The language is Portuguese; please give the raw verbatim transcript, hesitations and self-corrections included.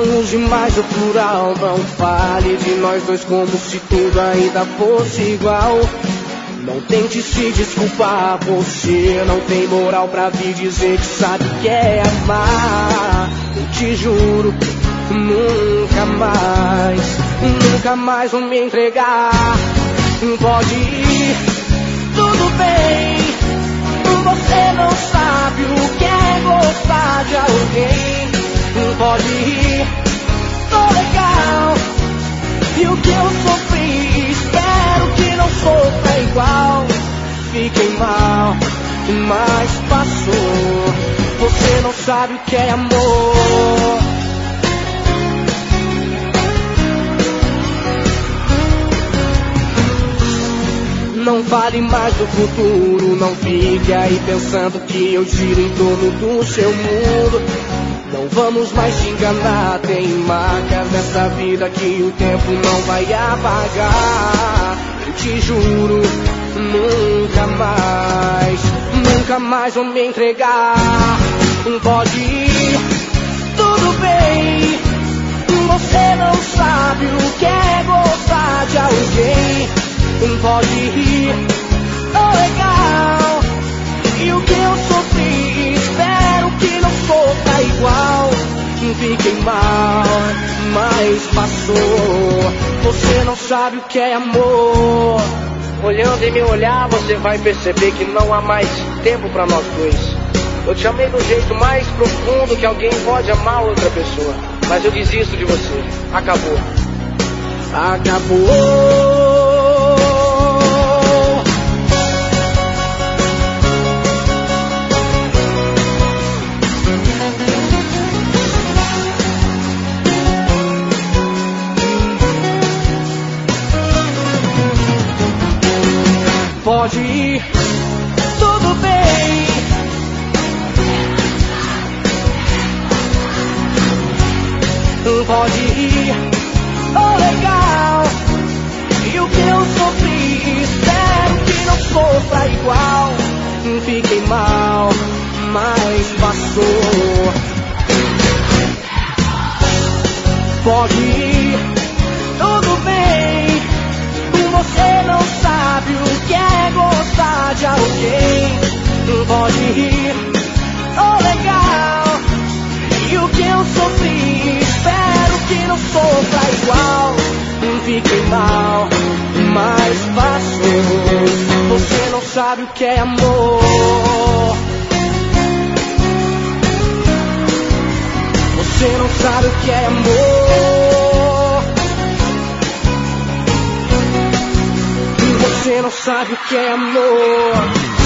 Não use mais o plural, não fale de nós dois como se tudo ainda fosse igual. Não tente se desculpar, você não tem moral pra vir dizer que sabe que é amar. Eu te juro, nunca mais, nunca mais vou me entregar. Pode ir, tudo bem, você não sabe o que é gostar de alguém. Pode ir, tô legal, e o que eu sofri, espero que não sofra igual. Fiquei mal, mas passou, você não sabe o que é amor. Não fale mais do futuro, não fique aí pensando que eu giro em torno do seu mundo. Não vamos mais te enganar, tem marcas nessa vida que o tempo não vai apagar. Eu te juro, nunca mais, nunca mais vou me entregar. Pode ir, tudo bem, você não sabe o que é gostar de alguém. Pode ir, oh legal, e o que eu sofri, espero que não sofra igual. Fiquei mal, mas passou, você não sabe o que é amor. Olhando em meu olhar, você vai perceber que não há mais tempo pra nós dois. Eu te amei do jeito mais profundo que alguém pode amar outra pessoa, mas eu desisto de você, acabou. Acabou. Pode ir, tudo bem, pode ir, oh legal, e o que eu sofri, espero que não sofra igual. Fiquei mal, mas passou. Pode ir, tudo bem, você não sabe o que é gostar de alguém. Pode ir, oh legal, e o que eu sofri, espero que não sofra igual. Fiquei mal, mas passou, você não sabe o que é amor. Você não sabe o que é amor. Você não sabe o que é amor.